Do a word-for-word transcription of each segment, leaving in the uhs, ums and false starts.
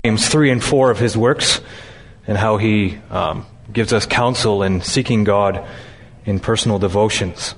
James three and four of his works, and how he um, gives us counsel in seeking God in personal devotions.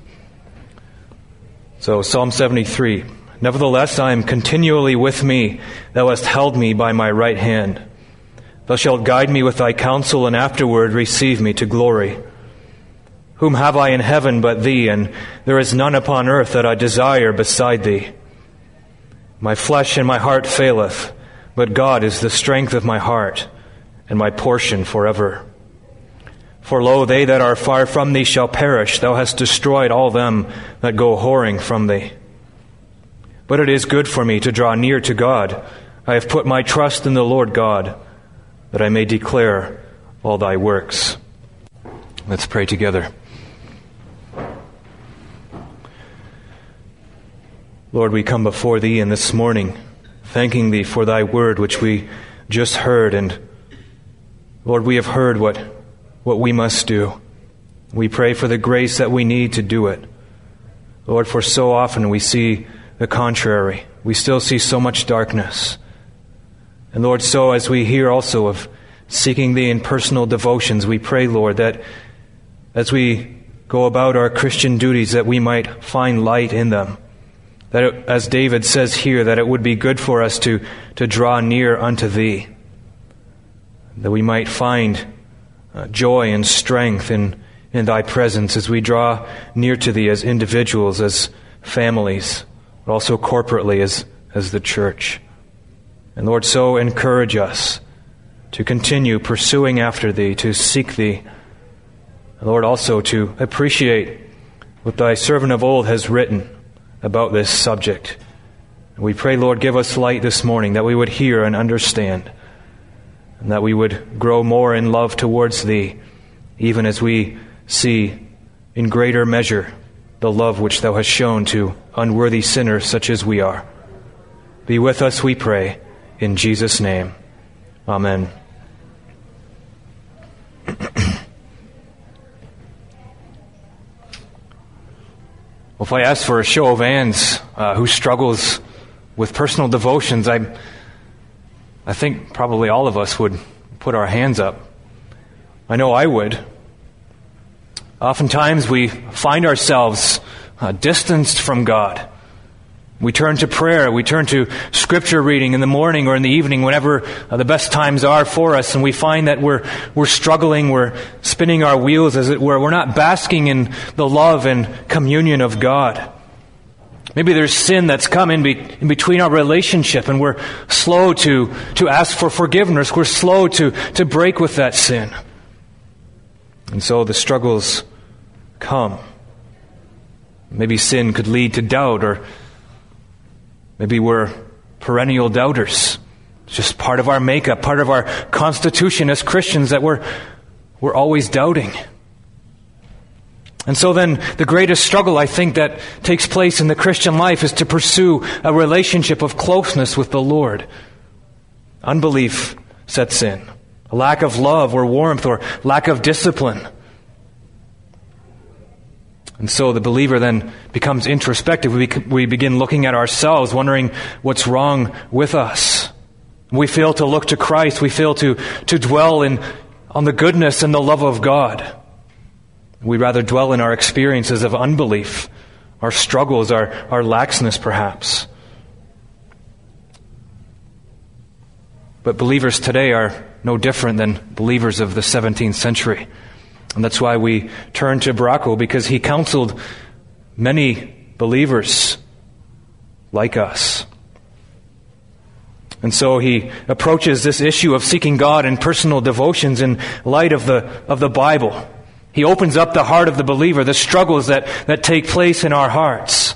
So Psalm seventy-three, Nevertheless, I am continually with me. Thou hast held me by my right hand. Thou shalt guide me with thy counsel, and afterward receive me to glory. Whom have I in heaven but thee, and there is none upon earth that I desire beside thee. My flesh and my heart faileth, but God is the strength of my heart, and my portion forever. For lo, they that are far from thee shall perish. Thou hast destroyed all them that go whoring from thee. But it is good for me to draw near to God. I have put my trust in the Lord God, that I may declare all thy works. Let's pray together. Lord, we come before thee in this morning, thanking thee for thy word which we just heard. And Lord, we have heard what, what we must do. We pray for the grace that we need to do it. Lord, for so often we see the contrary. We still see so much darkness. And Lord, so as we hear also of seeking thee in personal devotions, we pray, Lord, that as we go about our Christian duties, that we might find light in them. That, it, as David says here, that it would be good for us to, to draw near unto thee. That we might find uh, joy and strength in, in thy presence as we draw near to thee as individuals, as families, but also corporately as, as the church. And Lord, so encourage us to continue pursuing after thee, to seek thee. And Lord, also to appreciate what thy servant of old has written about this subject. And we pray, Lord, give us light this morning, that we would hear and understand, and that we would grow more in love towards thee, even as we see in greater measure the love which thou hast shown to unworthy sinners such as we are. Be with us, we pray, in Jesus' name. Amen. Well, if I ask for a show of hands, uh, who struggles with personal devotions, I, I think probably all of us would put our hands up. I know I would. Oftentimes we find ourselves uh, distanced from God. We turn to prayer, we turn to scripture reading in the morning or in the evening, whenever uh, the best times are for us, and we find that we're we're struggling, we're spinning our wheels, as it were. We're not basking in the love and communion of God. Maybe there's sin that's come in, be, in between our relationship, and we're slow to, to ask for forgiveness. We're slow to, to break with that sin. And so the struggles come. Maybe sin could lead to doubt, or maybe we're perennial doubters. It's just part of our makeup, part of our constitution as Christians, that we're we're always doubting. And so then the greatest struggle, I think, that takes place in the Christian life is to pursue a relationship of closeness with the Lord. Unbelief sets in. A lack of love or warmth or lack of discipline. And so the believer then becomes introspective. We, we begin looking at ourselves, wondering what's wrong with us. We fail to look to Christ. We fail to, to dwell in on the goodness and the love of God. We rather dwell in our experiences of unbelief, our struggles, our, our laxness perhaps. But believers today are no different than believers of the seventeenth century. And that's why we turn to Braco, because he counseled many believers like us. And so he approaches this issue of seeking God in personal devotions in light of the of the Bible. He opens up the heart of the believer, the struggles that, that take place in our hearts.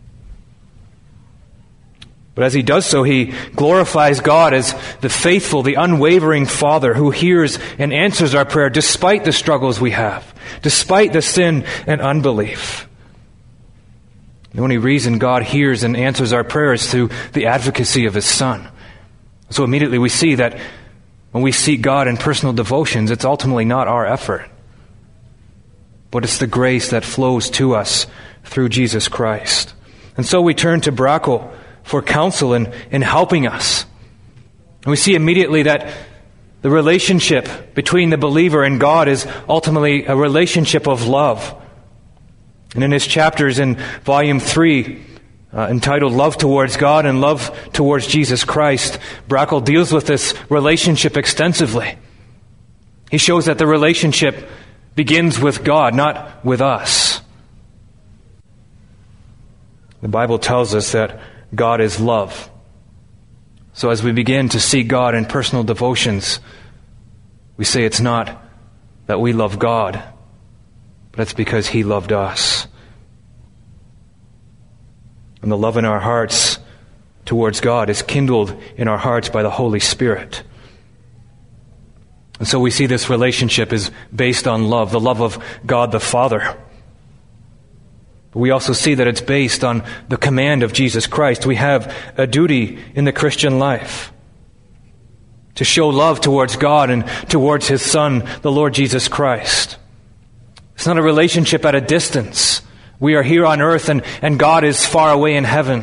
But as he does so, he glorifies God as the faithful, the unwavering Father who hears and answers our prayer despite the struggles we have, despite the sin and unbelief. The only reason God hears and answers our prayer is through the advocacy of His Son. So immediately we see that when we seek God in personal devotions, it's ultimately not our effort, but it's the grace that flows to us through Jesus Christ. And so we turn to Braco for counsel in, in helping us. And we see immediately that the relationship between the believer and God is ultimately a relationship of love. And in his chapters in volume three, uh, entitled Love Towards God and Love Towards Jesus Christ, Brackle deals with this relationship extensively. He shows that the relationship begins with God, not with us. The Bible tells us that God is love. So as we begin to see God in personal devotions, we say it's not that we love God, but it's because He loved us. And the love in our hearts towards God is kindled in our hearts by the Holy Spirit. And so we see this relationship is based on love, the love of God the Father. But we also see that it's based on the command of Jesus Christ. We have a duty in the Christian life to show love towards God and towards His Son, the Lord Jesus Christ. It's not a relationship at a distance. We are here on earth and, and God is far away in heaven.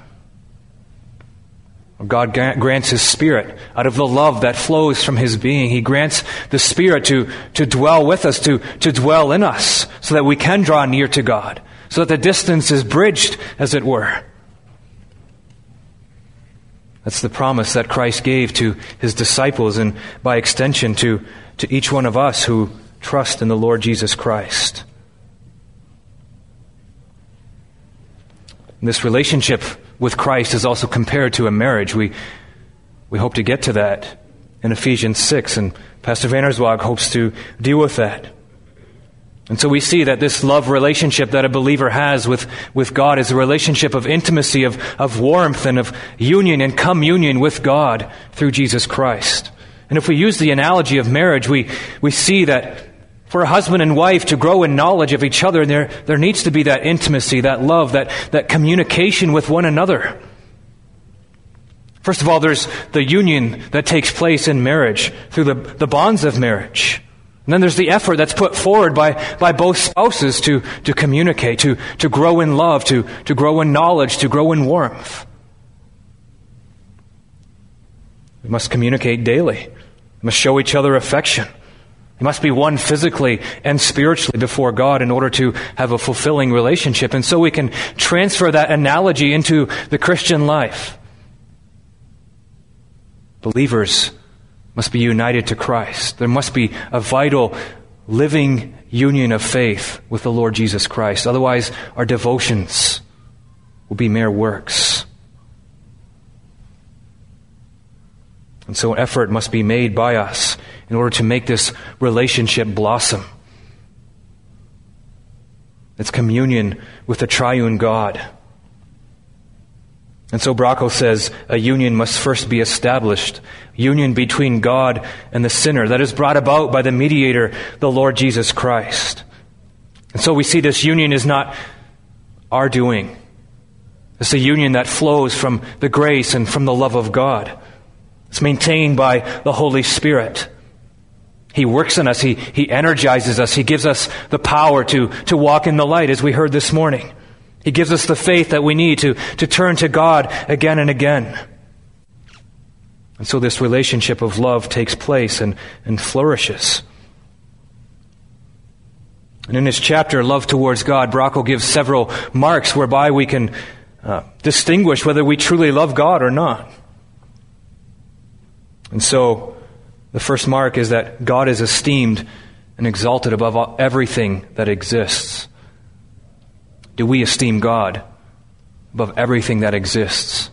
God grants His Spirit out of the love that flows from His being. He grants the Spirit to, to dwell with us, to, to dwell in us, so that we can draw near to God, so that the distance is bridged, as it were. That's the promise that Christ gave to His disciples and by extension to, to each one of us who trust in the Lord Jesus Christ. And this relationship with Christ is also compared to a marriage. We we hope to get to that in Ephesians six, and Pastor Vanderswag hopes to deal with that. And so we see that this love relationship that a believer has with, with God is a relationship of intimacy, of, of warmth, and of union and communion with God through Jesus Christ. And if we use the analogy of marriage, we, we see that for a husband and wife to grow in knowledge of each other, there, there needs to be that intimacy, that love, that, that communication with one another. First of all, there's the union that takes place in marriage through the, the bonds of marriage. And then there's the effort that's put forward by, by both spouses to, to communicate, to, to grow in love, to, to grow in knowledge, to grow in warmth. We must communicate daily. We must show each other affection. We must be one physically and spiritually before God in order to have a fulfilling relationship. And so we can transfer that analogy into the Christian life. Believers must be united to Christ. There must be a vital, living union of faith with the Lord Jesus Christ. Otherwise, our devotions will be mere works. And so effort must be made by us in order to make this relationship blossom. It's communion with the triune God. And so Brackle says a union must first be established. Union between God and the sinner that is brought about by the mediator, the Lord Jesus Christ. And so we see this union is not our doing. It's a union that flows from the grace and from the love of God. It's maintained by the Holy Spirit. He works in us. He, he energizes us. He gives us the power to, to walk in the light, as we heard this morning. He gives us the faith that we need to, to turn to God again and again. And so this relationship of love takes place and, and flourishes. And in his chapter, Love Towards God, Brackle gives several marks whereby we can uh, distinguish whether we truly love God or not. And so the first mark is that God is esteemed and exalted above all, everything that exists. Do we esteem God above everything that exists?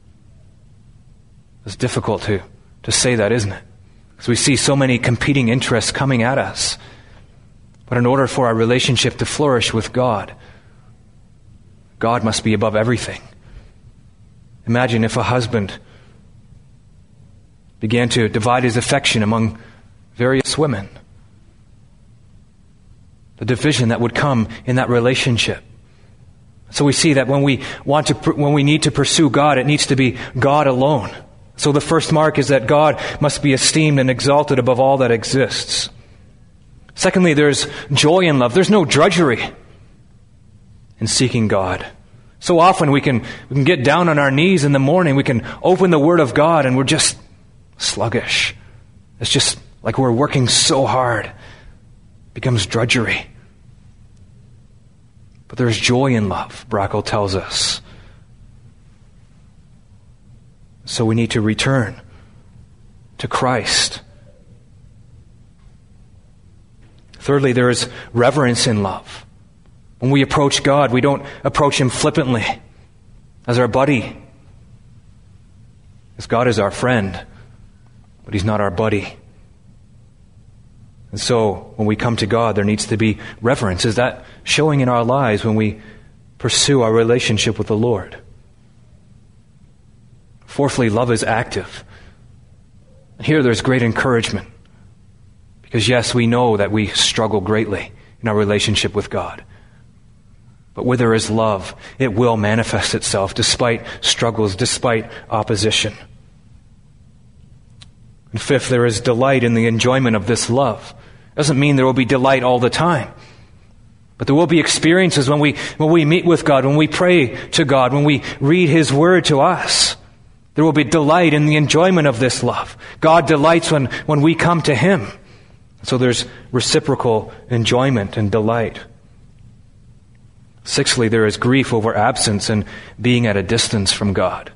It's difficult to, to say that, isn't it? Because we see so many competing interests coming at us. But in order for our relationship to flourish with God, God must be above everything. Imagine if a husband began to divide his affection among various women. The division that would come in that relationship. So we see that when we want to, when we need to pursue God, it needs to be God alone. So the first mark is that God must be esteemed and exalted above all that exists. Secondly, there's joy in love. There's no drudgery in seeking God. So often we can, we can get down on our knees in the morning, we can open the Word of God and we're just sluggish. It's just like we're working so hard. It becomes drudgery. But there's joy in love, Brackle tells us. So we need to return to Christ. Thirdly, there is reverence in love. When we approach God, we don't approach Him flippantly as our buddy. Because God is our friend, but He's not our buddy. And so, when we come to God, there needs to be reverence. Is that showing in our lives when we pursue our relationship with the Lord? Fourthly, love is active. And here there's great encouragement. Because yes, we know that we struggle greatly in our relationship with God. But where there is love, it will manifest itself despite struggles, despite opposition. And fifth, there is delight in the enjoyment of this love. Doesn't mean there will be delight all the time. But there will be experiences when we when we meet with God, when we pray to God, when we read His Word to us. There will be delight in the enjoyment of this love. God delights when, when we come to Him. So there's reciprocal enjoyment and delight. Sixthly, there is grief over absence and being at a distance from God.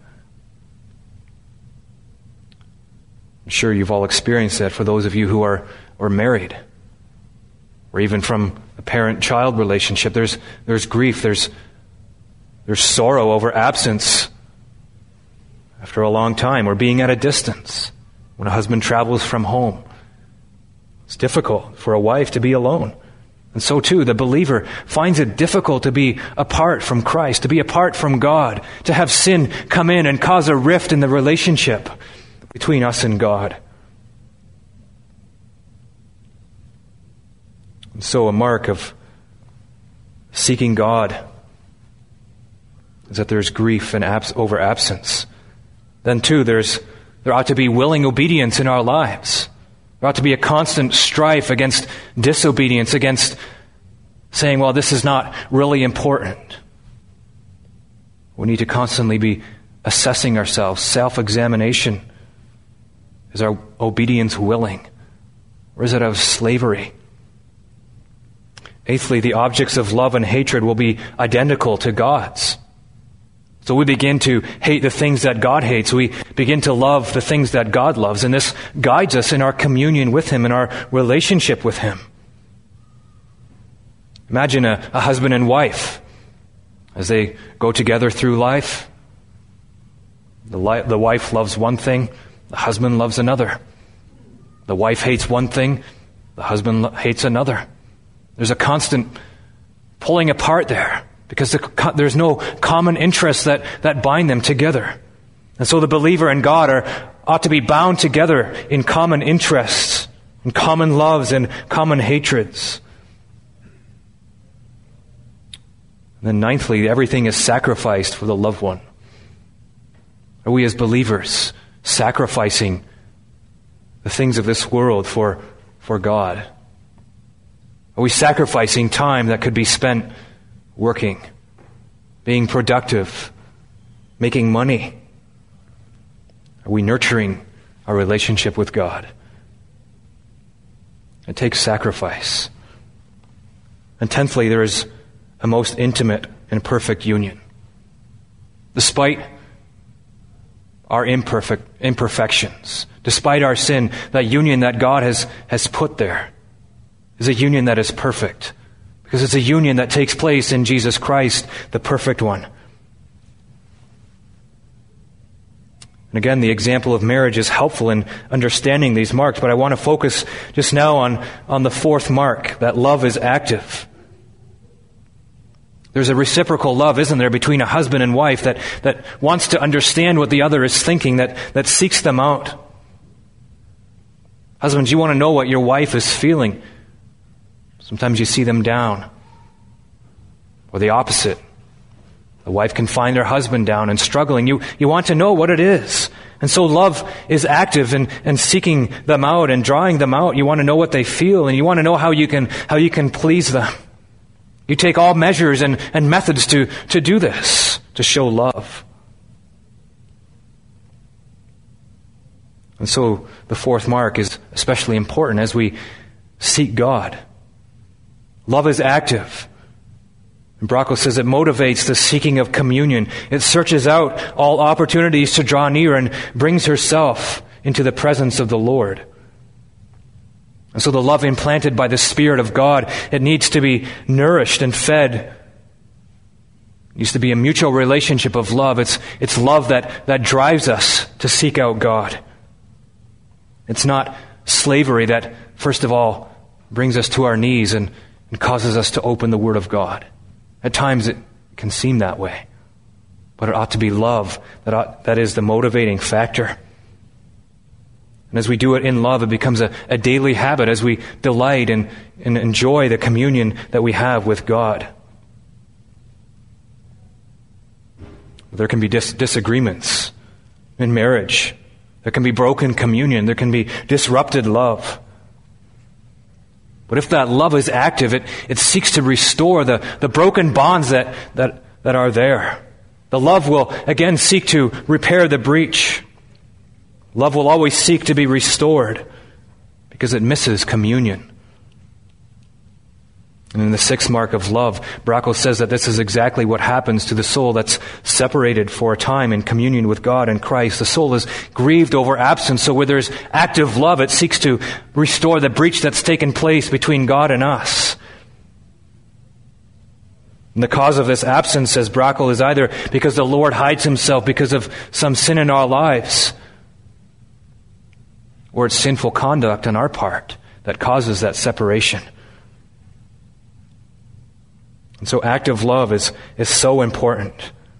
I'm sure you've all experienced that for those of you who are, are married. Or even from a parent-child relationship. There's, there's grief, there's, there's sorrow over absence after a long time, or being at a distance when a husband travels from home. It's difficult for a wife to be alone. And so too, the believer finds it difficult to be apart from Christ, to be apart from God, to have sin come in and cause a rift in the relationship between us and God. And so a mark of seeking God is that there's grief and abs- over absence. Then too, there's there ought to be willing obedience in our lives. There ought to be a constant strife against disobedience, against saying, well, this is not really important. We need to constantly be assessing ourselves, self-examination. Is our obedience willing? Or is it of slavery? Eighthly, the objects of love and hatred will be identical to God's. So we begin to hate the things that God hates. We begin to love the things that God loves. And this guides us in our communion with Him, in our relationship with Him. Imagine a, a husband and wife as they go together through life. The, li- the wife loves one thing, the husband loves another. The wife hates one thing, the husband lo- hates another. There's a constant pulling apart there. Because the, there's no common interests that, that bind them together. And so the believer and God are ought to be bound together in common interests, in common loves and common hatreds. And then ninthly, everything is sacrificed for the loved one. Are we as believers sacrificing the things of this world for, for God? Are we sacrificing time that could be spent working, being productive, making money? Are we nurturing our relationship with God? It takes sacrifice. And tenthly, there is a most intimate and perfect union. Despite our imperfect imperfections, despite our sin, that union that God has, has put there is a union that is perfect. Because it's a union that takes place in Jesus Christ, the perfect one. And again, the example of marriage is helpful in understanding these marks, but I want to focus just now on, on the fourth mark, that love is active. There's a reciprocal love, isn't there, between a husband and wife that, that wants to understand what the other is thinking, that, that seeks them out. Husbands, you want to know what your wife is feeling. Sometimes you see them down. Or the opposite. The wife can find her husband down and struggling. You you want to know what it is. And so love is active in, in seeking them out and drawing them out. You want to know what they feel, and you want to know how you can how you can please them. You take all measures and, and methods to, to do this, to show love. And so the fourth mark is especially important as we seek God. Love is active. And Bracco says it motivates the seeking of communion. It searches out all opportunities to draw near and brings herself into the presence of the Lord. And so the love implanted by the Spirit of God, it needs to be nourished and fed. It needs to be a mutual relationship of love. It's, it's love that, that drives us to seek out God. It's not slavery that, first of all, brings us to our knees and, and causes us to open the Word of God. At times it can seem that way. But it ought to be love that ought, that is the motivating factor. And as we do it in love, it becomes a, a daily habit as we delight and, and enjoy the communion that we have with God. There can be dis- disagreements in marriage. There can be broken communion. There can be disrupted love. But if that love is active, it, it seeks to restore the, the broken bonds that, that, that are there. The love will, again, seek to repair the breach. Love will always seek to be restored because it misses communion. And in the sixth mark of love, Bracco says that this is exactly what happens to the soul that's separated for a time in communion with God and Christ. The soul is grieved over absence, so where there's active love, it seeks to restore the breach that's taken place between God and us. And the cause of this absence, says Bracco, is either because the Lord hides himself because of some sin in our lives, or it's sinful conduct on our part that causes that separation. And so active love is, is so important.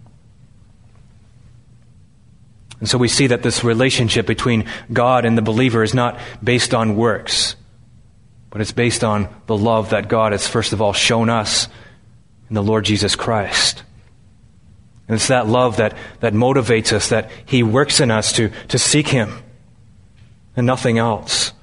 And so we see that this relationship between God and the believer is not based on works, but it's based on the love that God has first of all shown us in the Lord Jesus Christ. And it's that love that, that motivates us, that He works in us to, to seek Him and nothing else.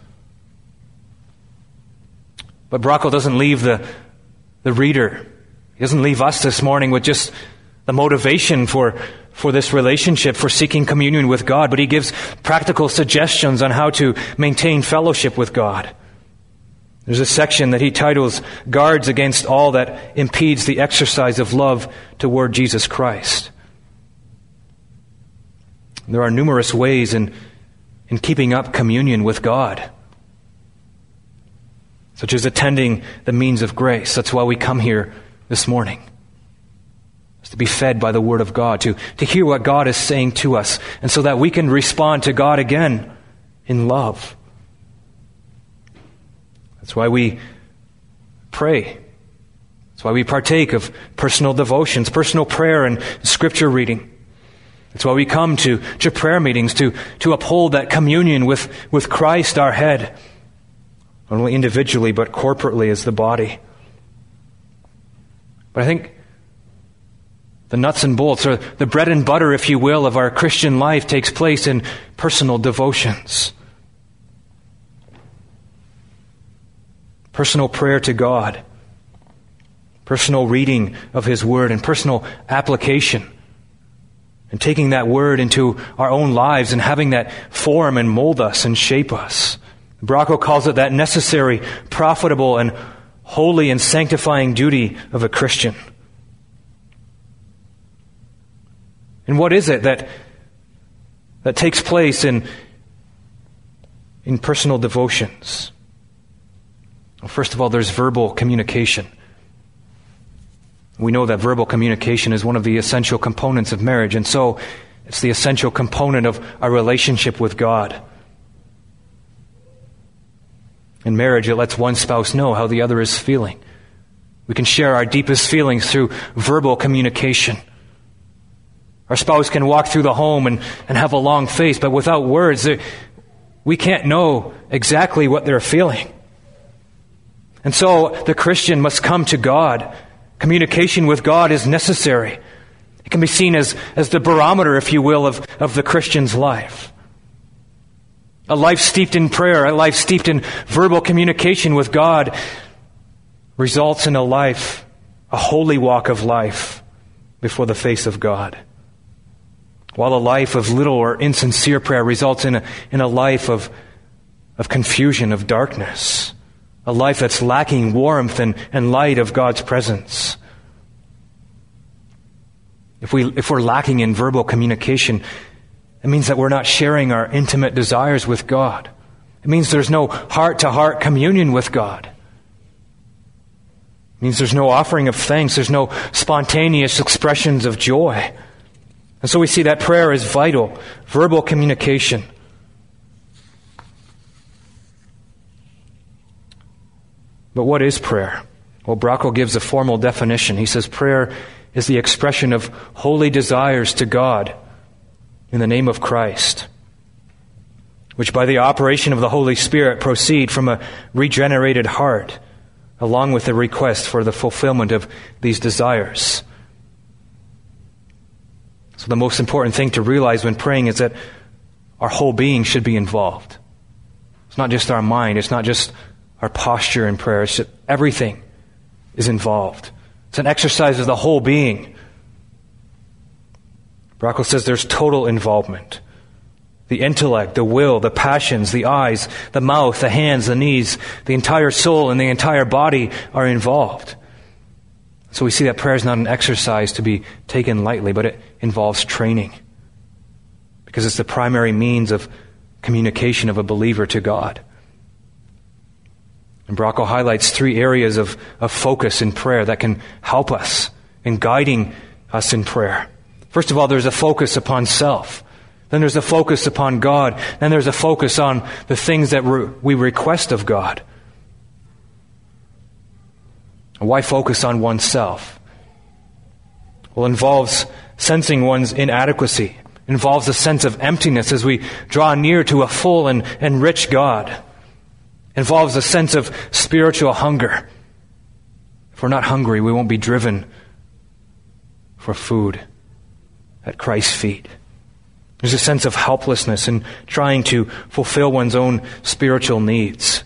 But Bracco doesn't leave the, the reader. He doesn't leave us this morning with just the motivation for, for this relationship, for seeking communion with God, but he gives practical suggestions on how to maintain fellowship with God. There's a section that he titles, Guards Against All That Impedes the Exercise of Love Toward Jesus Christ. There are numerous ways in, in keeping up communion with God, such as attending the means of grace. That's why we come here this morning. It's to be fed by the Word of God, to, to hear what God is saying to us, and so that we can respond to God again in love. That's why we pray. That's why we partake of personal devotions, personal prayer, and Scripture reading. That's why we come to, to prayer meetings, to, to uphold that communion with, with Christ, our head, not only individually, but corporately as the body. But I think the nuts and bolts, or the bread and butter, if you will, of our Christian life takes place in personal devotions. Personal prayer to God. Personal reading of His Word and personal application. And taking that Word into our own lives and having that form and mold us and shape us. Bracco calls it that necessary, profitable, and holy and sanctifying duty of a Christian. And what is it that that takes place in, in personal devotions? Well, first of all, there's verbal communication. We know that verbal communication is one of the essential components of marriage, and so it's the essential component of our relationship with God. In marriage, it lets one spouse know how the other is feeling. We can share our deepest feelings through verbal communication. Our spouse can walk through the home and, and have a long face, but without words, we can't know exactly what they're feeling. And so the Christian must come to God. Communication with God is necessary. It can be seen as, as the barometer, if you will, of, of the Christian's life. A life steeped in prayer, a life steeped in verbal communication with God results in a life, a holy walk of life before the face of God. while a life of little or insincere prayer results in a, in a life of, of confusion, of darkness, a life that's lacking warmth and, and light of God's presence. If, we, if we're lacking in verbal communication, it means that we're not sharing our intimate desires with God. It means there's no heart-to-heart communion with God. It means there's no offering of thanks. There's no spontaneous expressions of joy. And so we see that prayer is vital. Verbal communication. But what is prayer? Well, Bracco gives a formal definition. He says prayer is the expression of holy desires to God in the name of Christ, which by the operation of the Holy Spirit proceed from a regenerated heart, along with the request for the fulfillment of these desires. So the most important thing to realize when praying is that our whole being should be involved. It's not just our mind, it's not just our posture in prayer, it's just everything is involved. It's an exercise of the whole being. Bracco says there's total involvement. The intellect, the will, the passions, the eyes, the mouth, the hands, the knees, the entire soul and the entire body are involved. So we see that prayer is not an exercise to be taken lightly, but it involves training. Because it's the primary means of communication of a believer to God. And Bracco highlights three areas of, of focus in prayer that can help us in guiding us in prayer. First of all, there's a focus upon self. Then there's a focus upon God. Then there's a focus on the things that re- we request of God. Why focus on oneself? Well, it involves sensing one's inadequacy. It involves a sense of emptiness as we draw near to a full and, and rich God. It involves a sense of spiritual hunger. If we're not hungry, we won't be driven for food at Christ's feet. There's a sense of helplessness in trying to fulfill one's own spiritual needs.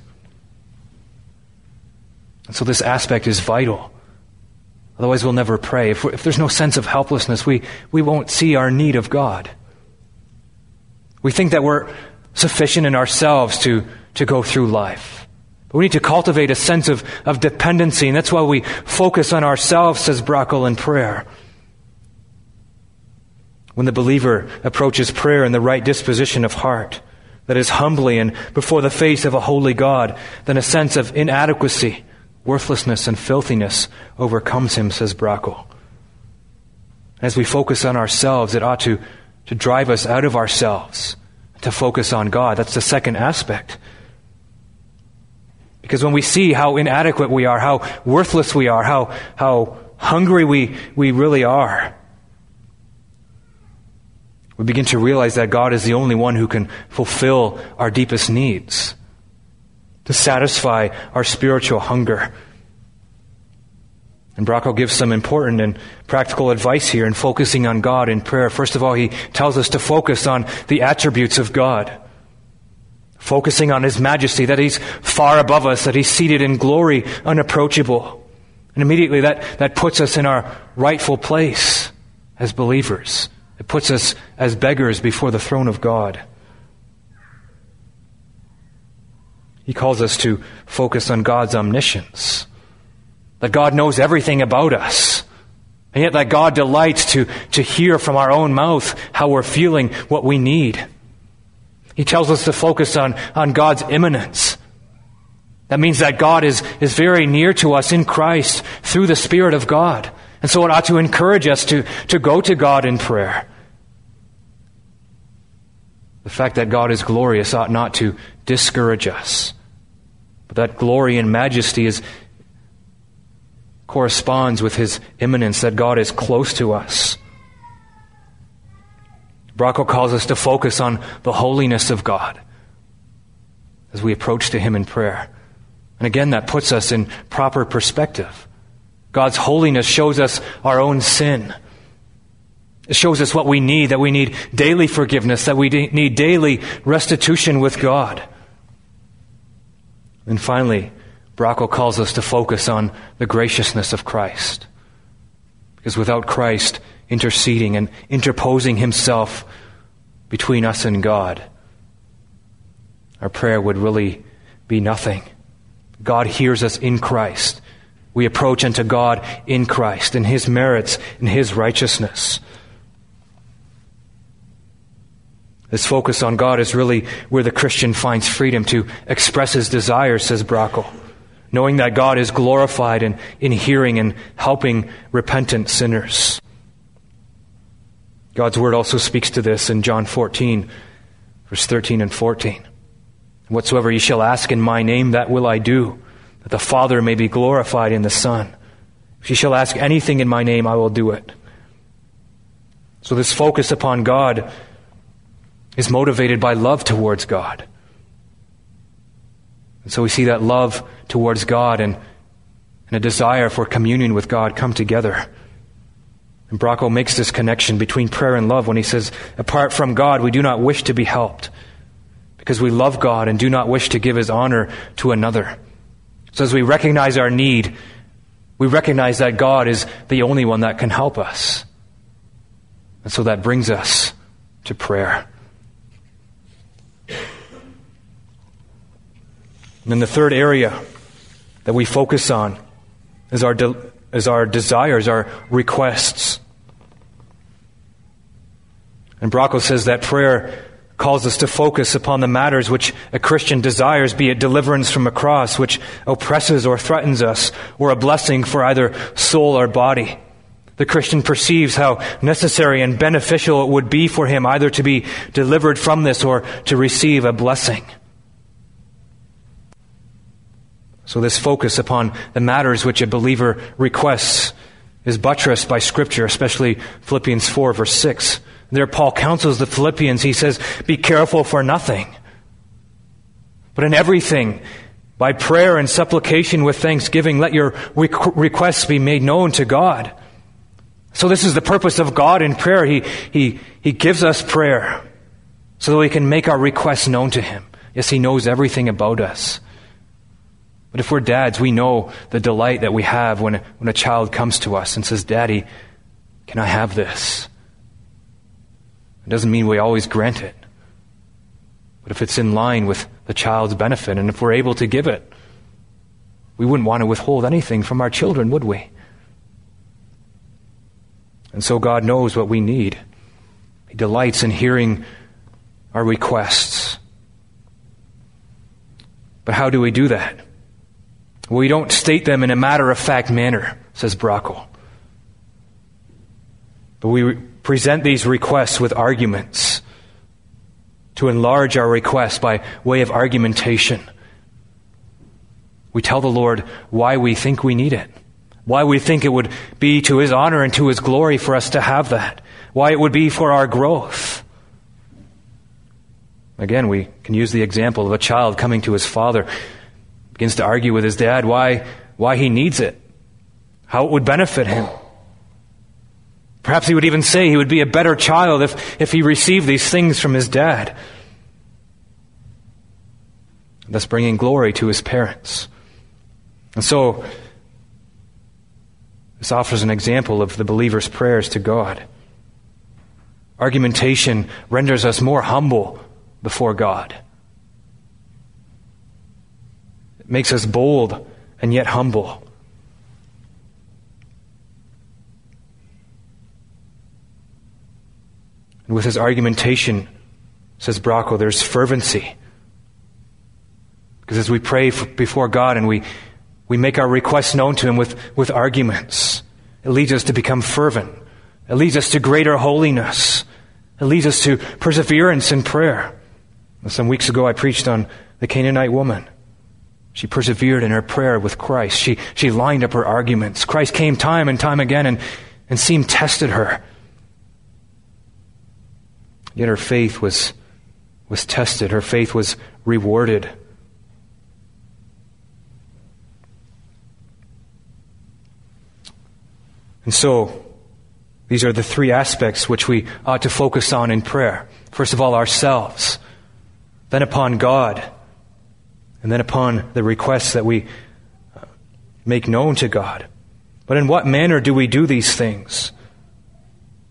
And so this aspect is vital. Otherwise we'll never pray. If, if there's no sense of helplessness, we, we won't see our need of God. We think that we're sufficient in ourselves to, to go through life. But we need to cultivate a sense of, of dependency, and that's why we focus on ourselves, says Bracco, in prayer. When the believer approaches prayer in the right disposition of heart, that is humbly and before the face of a holy God, then a sense of inadequacy, worthlessness, and filthiness overcomes him, says Bracco. As we focus on ourselves, it ought to, to drive us out of ourselves, to focus on God. That's the second aspect. Because when we see how inadequate we are, how worthless we are, how, how hungry we, we really are, we begin to realize that God is the only one who can fulfill our deepest needs, to satisfy our spiritual hunger. And Bracco gives some important and practical advice here in focusing on God in prayer. First of all, he tells us to focus on the attributes of God, focusing on His majesty, that He's far above us, that He's seated in glory, unapproachable. And immediately that, that puts us in our rightful place as believers. It puts us as beggars before the throne of God. He calls us to focus on God's omniscience, that God knows everything about us, and yet that God delights to, to hear from our own mouth how we're feeling, what we need. He tells us to focus on, on God's immanence. That means that God is, is very near to us in Christ through the Spirit of God. And so it ought to encourage us to, to go to God in prayer. The fact that God is glorious ought not to discourage us. But that glory and majesty is corresponds with His immanence, that God is close to us. Bracco calls us to focus on the holiness of God as we approach to Him in prayer. And again, that puts us in proper perspective. God's holiness shows us our own sin. It shows us what we need, that we need daily forgiveness, that we need daily restitution with God. And finally, Bracco calls us to focus on the graciousness of Christ. Because without Christ, interceding and interposing himself between us and God, our prayer would really be nothing. God hears us in Christ. We approach unto God in Christ, in his merits, in his righteousness. This focus on God is really where the Christian finds freedom to express his desires, says Brockel, knowing that God is glorified in, in hearing and helping repentant sinners. God's word also speaks to this in John fourteen, verse thirteen and fourteen. Whatsoever ye shall ask in my name, that will I do, that the Father may be glorified in the Son. If ye shall ask anything in my name, I will do it. So this focus upon God is motivated by love towards God. And so we see that love towards God and, and a desire for communion with God come together. And Brockel makes this connection between prayer and love when he says, apart from God, we do not wish to be helped, because we love God and do not wish to give his honor to another. So as we recognize our need, we recognize that God is the only one that can help us. And so that brings us to prayer. And then the third area that we focus on is our de- is our desires, our requests. And Brockel says that prayer calls us to focus upon the matters which a Christian desires, be it deliverance from a cross which oppresses or threatens us, or a blessing for either soul or body. The Christian perceives how necessary and beneficial it would be for him either to be delivered from this or to receive a blessing. So this focus upon the matters which a believer requests is buttressed by Scripture, especially Philippians four, verse six. There Paul counsels the Philippians. He says, be careful for nothing, but in everything, by prayer and supplication with thanksgiving, let your requests be made known to God. So this is the purpose of God in prayer. He, he, he gives us prayer so that we can make our requests known to him. Yes, he knows everything about us. But if we're dads, we know the delight that we have when a, when a child comes to us and says, Daddy, can I have this? It doesn't mean we always grant it. But if it's in line with the child's benefit, and if we're able to give it, we wouldn't want to withhold anything from our children, would we? And so God knows what we need. He delights in hearing our requests. But how do we do that? Well, we don't state them in a matter-of-fact manner, says Brockel. But we present these requests with arguments to enlarge our request by way of argumentation. We tell the Lord why we think we need it, why we think it would be to his honor and to his glory for us to have that, why it would be for our growth. Again, we can use the example of a child coming to his father, begins to argue with his dad why, why he needs it, how it would benefit him. Perhaps he would even say he would be a better child if, if he received these things from his dad, thus bringing glory to his parents. And so, this offers an example of the believer's prayers to God. Argumentation renders us more humble before God. It makes us bold and yet humble. And with his argumentation, says Brockel, there's fervency. Because as we pray for, before God and we, we make our requests known to him with, with arguments, it leads us to become fervent. It leads us to greater holiness. It leads us to perseverance in prayer. Some weeks ago I preached on the Canaanite woman. She persevered in her prayer with Christ. She, she lined up her arguments. Christ came time and time again and, and seemed tested her. Yet her faith was, was tested. Her faith was rewarded. And so, these are the three aspects which we ought to focus on in prayer. First of all, ourselves. Then upon God. And then upon the requests that we make known to God. But in what manner do we do these things?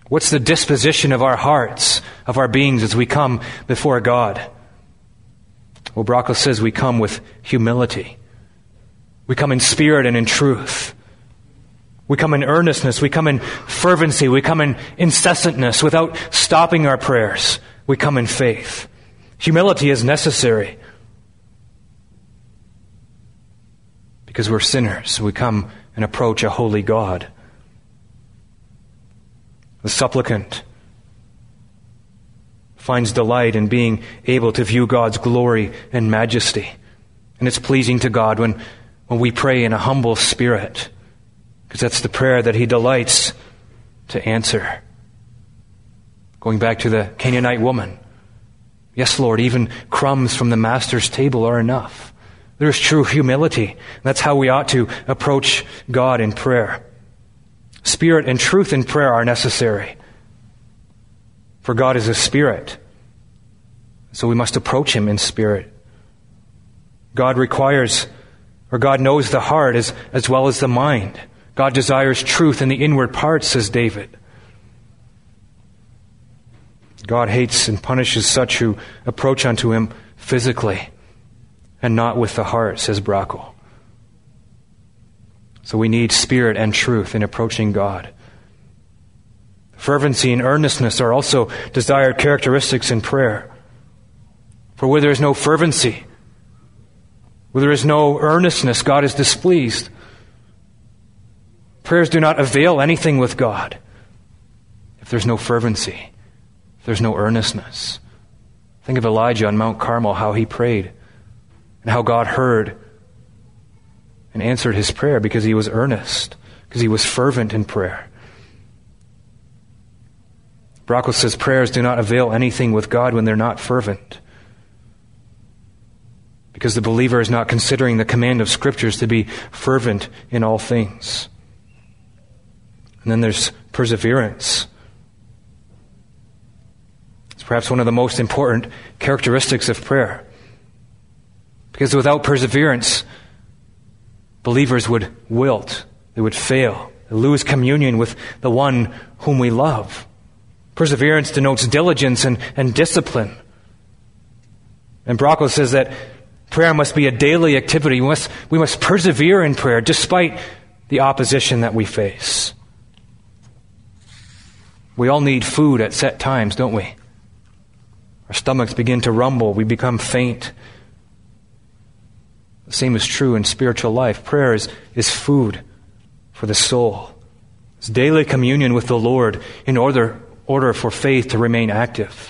What's the disposition of our hearts, of our beings as we come before God? Well, Brocco says we come with humility. We come in spirit and in truth. We come in earnestness. We come in fervency. We come in incessantness without stopping our prayers. We come in faith. Humility is necessary because we're sinners. We come and approach a holy God. The supplicant finds delight in being able to view God's glory and majesty. And it's pleasing to God when, when we pray in a humble spirit, because that's the prayer that He delights to answer. Going back to the Canaanite woman. Yes, Lord, even crumbs from the Master's table are enough. There is true humility. That's how we ought to approach God in prayer. Spirit and truth in prayer are necessary. For God is a spirit. So we must approach Him in spirit. God requires, or God knows the heart as, as well as the mind. God desires truth in the inward parts, says David. God hates and punishes such who approach unto Him physically and not with the heart, says Brocco. So we need spirit and truth in approaching God. Fervency and earnestness are also desired characteristics in prayer. For where there is no fervency, where there is no earnestness, God is displeased. Prayers do not avail anything with God if there's no fervency, if there's no earnestness. Think of Elijah on Mount Carmel, how he prayed and how God heard and answered his prayer because he was earnest, because he was fervent in prayer. Brocco says prayers do not avail anything with God when they're not fervent, because the believer is not considering the command of Scriptures to be fervent in all things. And then there's perseverance. It's perhaps one of the most important characteristics of prayer, because without perseverance, believers would wilt, they would fail, they lose communion with the one whom we love. Perseverance denotes diligence and, and discipline. And Brocco says that prayer must be a daily activity. We must, we must persevere in prayer despite the opposition that we face. We all need food at set times, don't we? Our stomachs begin to rumble. We become faint. The same is true in spiritual life. Prayer is, is food for the soul. It's daily communion with the Lord in order, order for faith to remain active.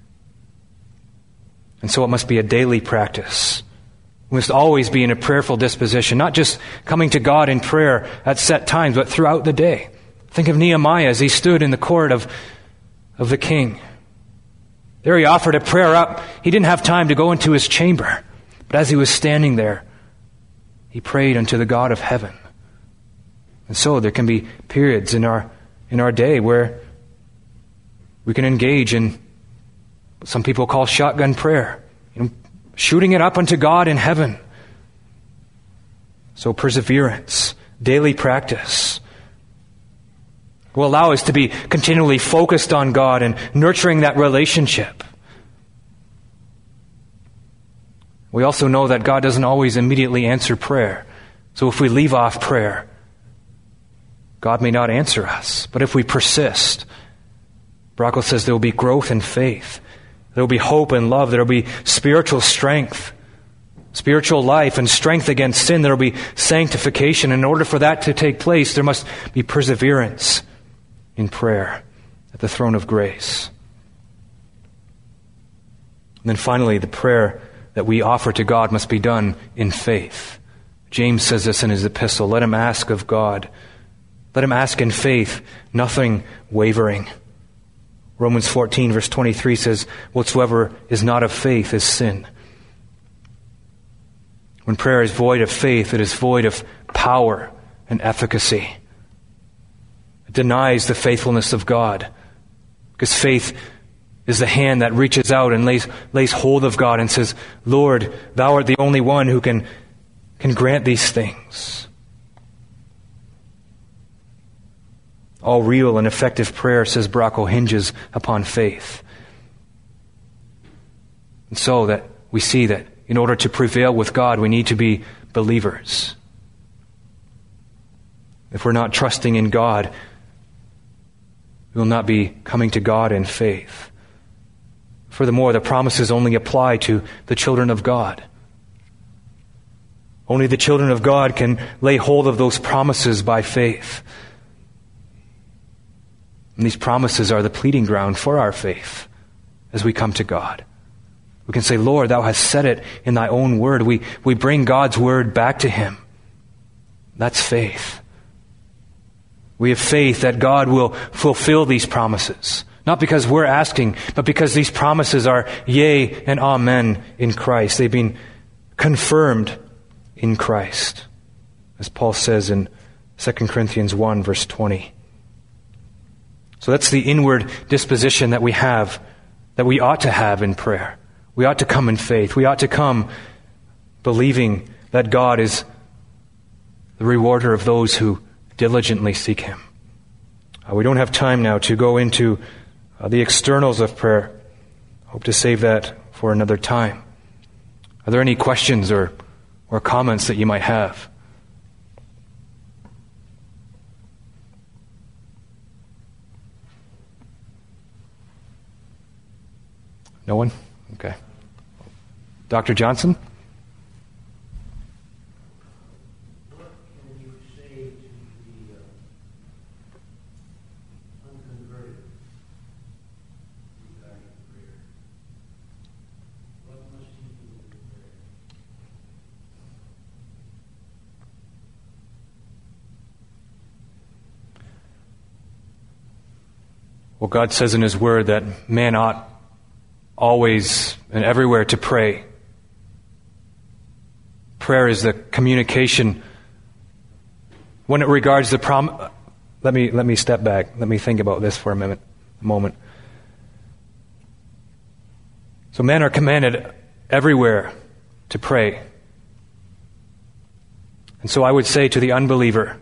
And so it must be a daily practice. We must always be in a prayerful disposition, not just coming to God in prayer at set times, but throughout the day. Think of Nehemiah as he stood in the court of, of the king. There he offered a prayer up. He didn't have time to go into his chamber. But as he was standing there, he prayed unto the God of heaven. And so there can be periods in our in our day where we can engage in what some people call shotgun prayer, you know, shooting it up unto God in heaven. So perseverance, daily practice, will allow us to be continually focused on God and nurturing that relationship. We also know that God doesn't always immediately answer prayer. So if we leave off prayer, God may not answer us. But if we persist, Brocco says there will be growth in faith. There will be hope and love. There will be spiritual strength, spiritual life and strength against sin. There will be sanctification. In order for that to take place, there must be perseverance in prayer at the throne of grace. And then finally, the prayer that we offer to God must be done in faith. James says this in his epistle. Let him ask of God. Let him ask in faith, nothing wavering. Romans fourteen verse twenty-three says, whatsoever is not of faith is sin. When prayer is void of faith, it is void of power and efficacy. It denies the faithfulness of God, because faith is the hand that reaches out and lays, lays hold of God and says, Lord, thou art the only one who can, can grant these things. All real and effective prayer, says Bracco, hinges upon faith. And so that we see that in order to prevail with God, we need to be believers. If we're not trusting in God, we will not be coming to God in faith. Furthermore, the promises only apply to the children of God. Only the children of God can lay hold of those promises by faith. And these promises are the pleading ground for our faith as we come to God. We can say, Lord, thou hast said it in thy own word. We, we bring God's word back to him. That's faith. We have faith that God will fulfill these promises. Not because we're asking, but because these promises are yea and amen in Christ. They've been confirmed in Christ. As Paul says in Second Corinthians one, verse twenty. So that's the inward disposition that we have, that we ought to have in prayer. We ought to come in faith. We ought to come believing that God is the rewarder of those who diligently seek him. Uh, we don't have time now to go into uh, the externals of prayer. Hope to save that for another time. Are there any questions or, or comments that you might have? No one? Okay. Doctor Johnson? What can you say to the uh, unconverted regarding prayer? What must he do with prayer? Well, God says in his word that man ought always and everywhere to pray. Prayer is the communication. When it regards the prom, let me let me step back. Let me think about this for a minute, a moment. So men are commanded everywhere to pray. And so I would say to the unbeliever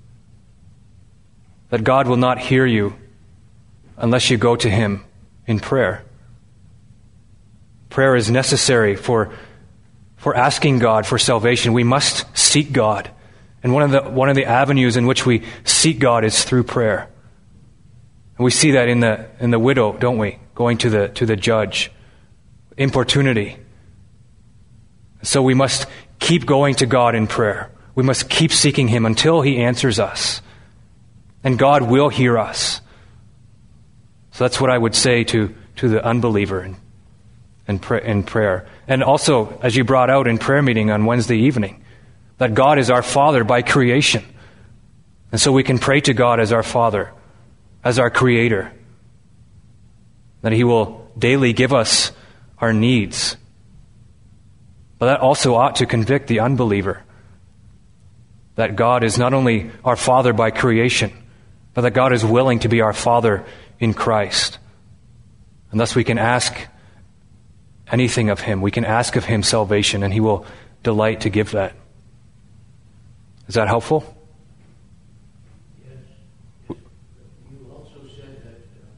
that God will not hear you unless you go to him in prayer. Prayer is necessary for, for asking God for salvation. We must seek God. And one of the one of the avenues in which we seek God is through prayer. And we see that in the in the widow, don't we? Going to the to the judge. Importunity. So we must keep going to God in prayer. We must keep seeking him until he answers us. And God will hear us. So that's what I would say to, to the unbeliever in, pray, in prayer. And also, as you brought out in prayer meeting on Wednesday evening, that God is our Father by creation. And so we can pray to God as our Father, as our Creator. That he will daily give us our needs. But that also ought to convict the unbeliever. That God is not only our Father by creation, but that God is willing to be our Father in Christ. And thus we can ask anything of him. We can ask of him salvation, and he will delight to give that. Is that helpful? Yes. Yes. You also said that uh,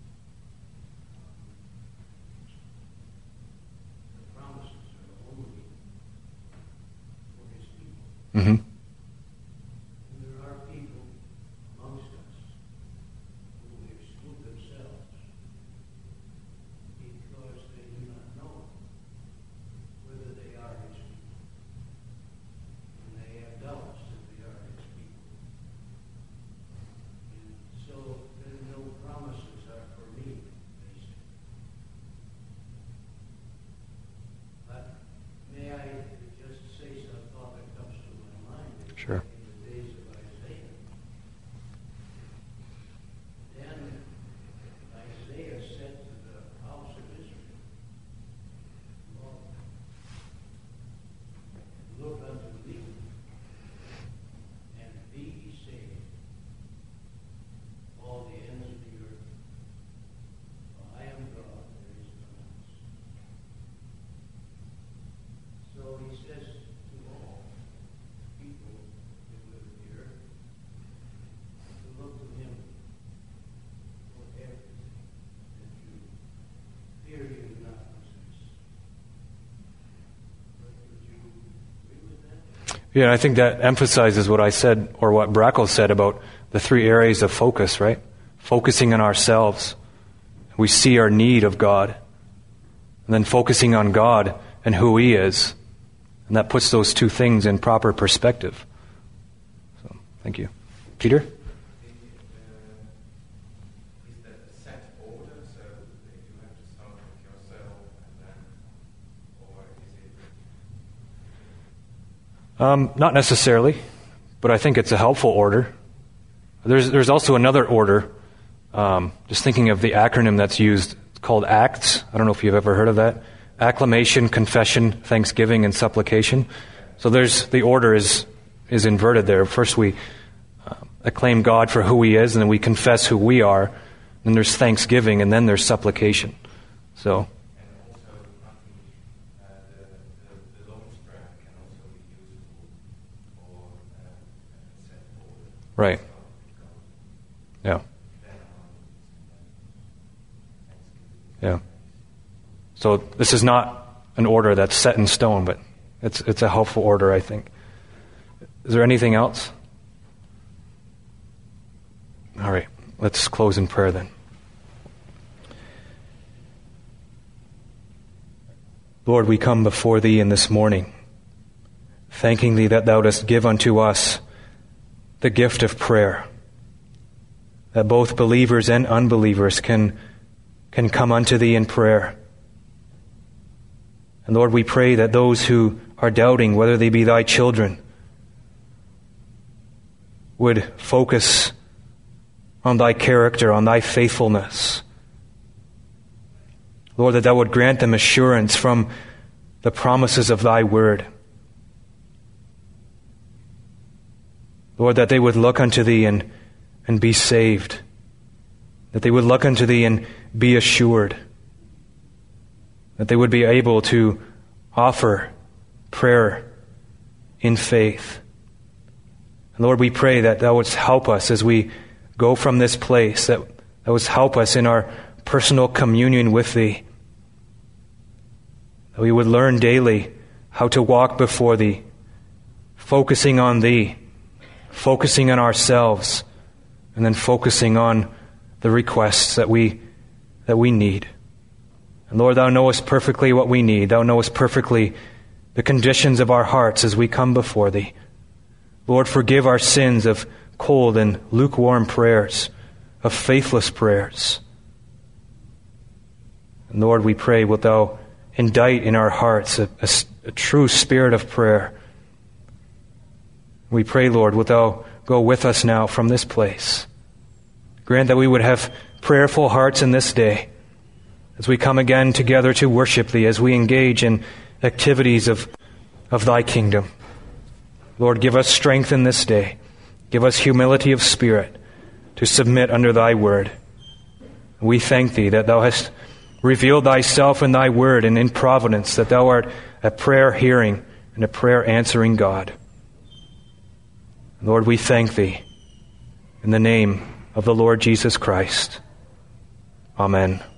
the promises are only for his people. Mm-hmm. Sure. In the days of Isaiah. Then Isaiah said to the house of Israel, look unto thee, and be ye saved, all the ends of the earth. For I am God, there is none else. So he says to all people, Yeah, I think that emphasizes what I said, or what Brackle said about the three areas of focus, right? Focusing on ourselves. We see our need of God. And then focusing on God and who He is. And that puts those two things in proper perspective. So, thank you. Peter? Um, not necessarily, but I think it's a helpful order. There's there's also another order, um, just thinking of the acronym that's used, it's called ACTS. I don't know if you've ever heard of that. Acclamation, confession, thanksgiving, and supplication. So there's the order is is inverted there. First we uh, acclaim God for who He is, and then we confess who we are. Then there's thanksgiving, and then there's supplication. So. Right. Yeah. Yeah. So this is not an order that's set in stone, but it's it's a helpful order, I think. Is there anything else? All right. Let's close in prayer then. Lord, we come before Thee in this morning, thanking Thee that Thou dost give unto us the gift of prayer, that both believers and unbelievers can, can come unto Thee in prayer. And Lord, we pray that those who are doubting, whether they be Thy children, would focus on Thy character, on Thy faithfulness. Lord, that Thou would grant them assurance from the promises of Thy word. Lord, that they would look unto Thee and, and be saved. That they would look unto Thee and be assured. That they would be able to offer prayer in faith. And Lord, we pray that Thou wouldst help us as we go from this place, that Thou wouldst help us in our personal communion with Thee. That we would learn daily how to walk before Thee, focusing on Thee, focusing on ourselves, and then focusing on the requests that we that we need. And Lord, Thou knowest perfectly what we need. Thou knowest perfectly the conditions of our hearts as we come before Thee. Lord, forgive our sins of cold and lukewarm prayers, of faithless prayers. And Lord, we pray, wilt Thou indict in our hearts a, a, a true spirit of prayer. We pray, Lord, wilt Thou go with us now from this place. Grant that we would have prayerful hearts in this day as we come again together to worship Thee, as we engage in activities of, of Thy kingdom. Lord, give us strength in this day. Give us humility of spirit to submit under Thy word. We thank Thee that Thou hast revealed Thyself in Thy word and in providence, that Thou art a prayer hearing and a prayer answering God. Lord, we thank Thee in the name of the Lord Jesus Christ. Amen.